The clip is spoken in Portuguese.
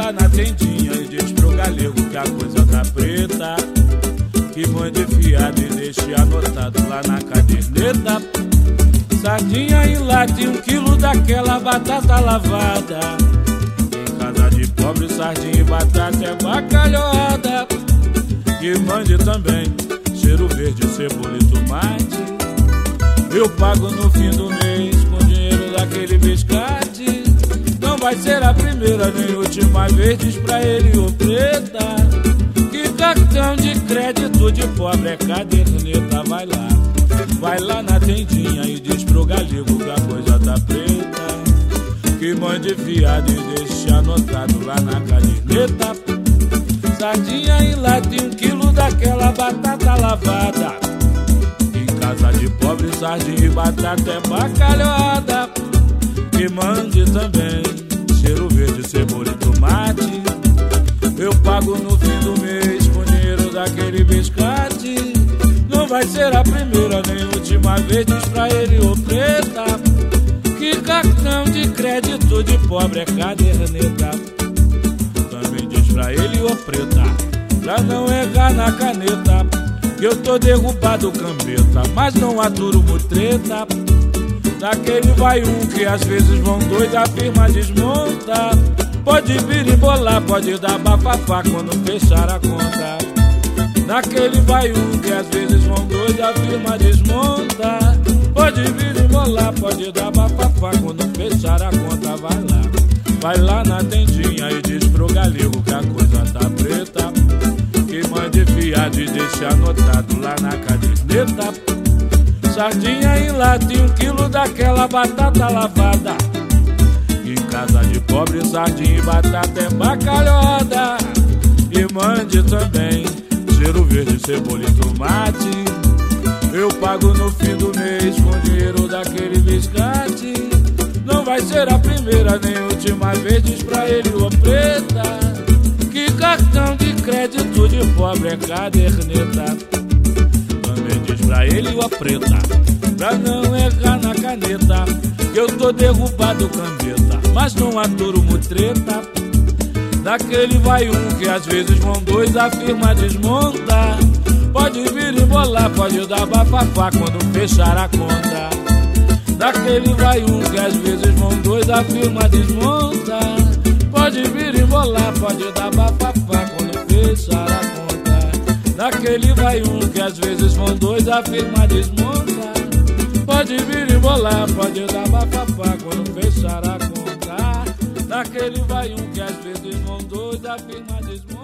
lá na tendinha e diz pro galego que a coisa tá preta, que mande fiado e deixe anotado lá na caderneta. Sardinha em lata e 1 quilo daquela batata lavada. Em casa de pobre, sardinha e batata é bacalhoada. Que mande também cheiro verde, cebola e tomate. Eu pago no fim do mês com o dinheiro daquele biscate. Não vai ser a primeira nem última vez, diz pra ele o preta, que cartão de crédito de pobre é caderneta. Vai lá na tendinha e diz pro galego que a coisa tá preta, que mande fiado e deixe anotado lá na caderneta. Sardinha em lata e 1 quilo daquela batata lavada. Em casa de pobre, sardinha e batata é bacalhoada. Que mande também cheiro verde, cebola e tomate. Eu pago no fim do mês com o dinheiro daquele biscate. Não vai ser a primeira nem última vez, diz pra ele o preta, que cartão de crédito de pobre é caderneta. Também diz pra ele o preta, pra não errar na caneta, que eu tô derrubado cambeta, mas não aturo mutreta. Daquele vai um que às vezes vão dois, a firma desmonta. Pode vir e bolar, pode dar bafafá quando fechar a conta. Naquele vai um que às vezes vão dois, a firma desmonta. Pode vir e bolar, pode dar bafafá quando fechar a conta. Vai lá na tendinha e diz pro galego que a coisa tá preta, que mande fiado e deixe anotado lá na caderneta. Sardinha em lata e 1 quilo daquela batata lavada. Em casa de pobre, sardinha e batata é bacalhoada. E mande também cheiro verde, cebola e tomate. Eu pago no fim do mês com o dinheiro daquele biscate. Não vai ser a primeira nem última vez, diz pra ele o preta, que cartão de crédito de pobre é caderneta. Também diz pra ele o preta, pra não errar na caneta, que eu tô derrubado cambeta, mas não aturo mutreta. Daquele vai um que às vezes vão dois, a firma desmonta. Pode vir e bolar, pode dar bafafá quando fechar a conta. Daquele vai um que às vezes vão dois, a firma desmonta. Pode vir e bolar, pode dar bafafá quando fechar a conta. Daquele vai um que às vezes vão dois, a firma desmonta. Pode vir e bolar, pode dar bafafá quando fechar a conta. Daquele vai um que às vezes vão dois, a firma desmonta.